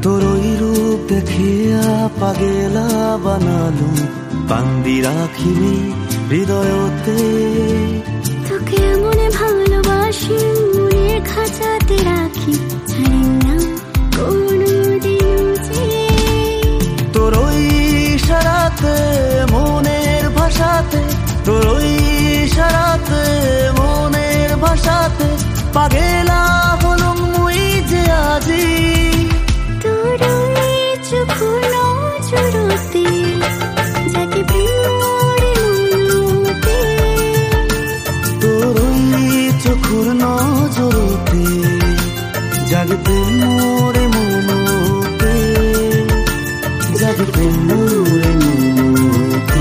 তোর ওই রূপ দেখিয়া পাগেলা বানালু, বান্দি রাখিবি হৃদয়তে। তোকে মনে ভালোবাসি, মনের খাঁচাতে রাখি, ছাড়ি না কোনোদিন যে। তোর ওই ইশারাতে মনের ভাষাতে, তোর ওই ইশারাতে মনের ভাষাতে পাগেলা হলুম মুই যে আজি। তোর ওই চোখের নজরতে যাকে প্রেমরে মনতে, তোর ওই চোখের নজরতে জাগে প্রেমরে মনতে, জাগে প্রেমরে মনতে।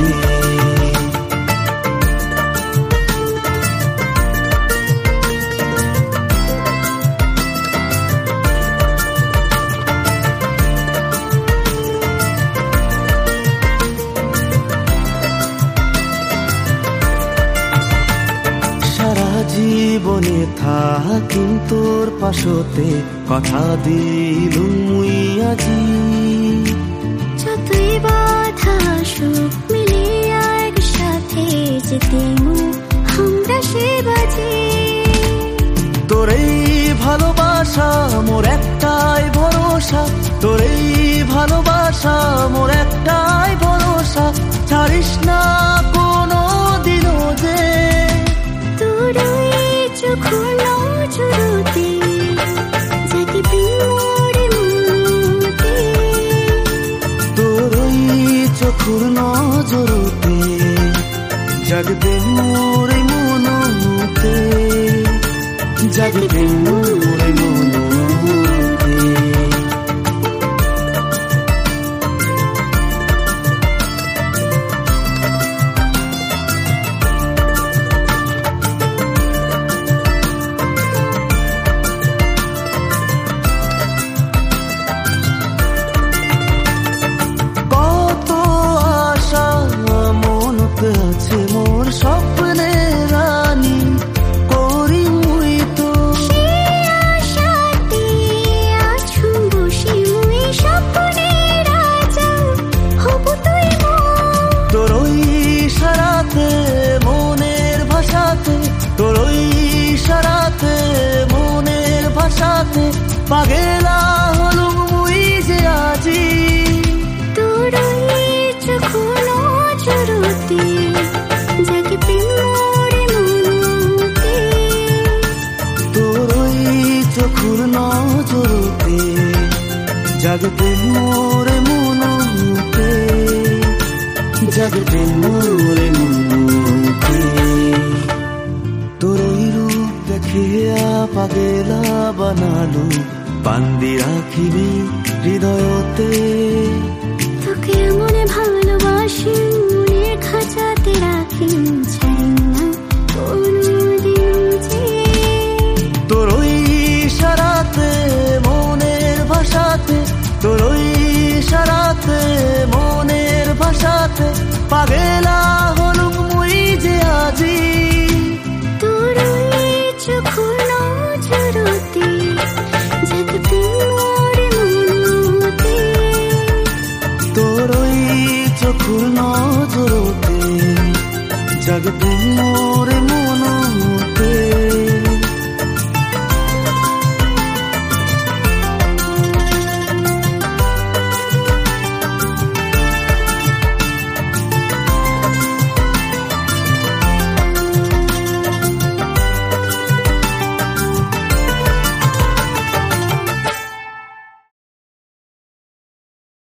জীবনে থাকিম তোর পাশতে, কথা দিলুম মুই আজি। যতই বাধা আসুক মিলিয়া একসাথে যেতে আমরা সে বাজি। তোর এই ভালোবাসা মোর একটাই ভরসা, তোর এই ভালোবাসা মোর একটাই ভরসা, ছাড়িস না কোনো দিনও যে। তোর ওই চোখের নজরতে যাকে প্রেমরে মনতে, তোর ওই চোখের নজরতে জাগে প্রেমরে মনতে, জাগে প্রেমরে মনতে। আছে মোর স্বপ্নে রানী, করি মুই তো আশাতে আছু বসে মুই স্বপ্নে রাজা হব তুই মোর। তোর ওই ইশারাতে মনের ভাষাতে, তোর ওই ইশারাতে মনের ভাষাতে পাগেলা হলুম মুই যে আজি। তোর ওই চোখের নজরতে যাকে প্রেমরে মনতে, তোর ওই চোখের নজরতে জাগে প্রেমরে মনতে, জাগে প্রেমরে মনতে। তোর ওই রূপ দেখিয়া পাগেলা বানালু, বান্দি রাখিবি হৃদয়তে। তোকে মনে ভালোবাসি, মনের খাঁচাতে রাখি, ছাড়ি না কোনোদিন যে। তোর ওই ইশারাতে মনের ভাষাতে, তোর ওই ইশারাতে মনের ভাষাতে পাগেলা হলুম মুই যে আজি। তোর ওই চোখের নজরতে যাকে প্রেমরে মনতে, তোর ওই চোখের নজরতে জাগে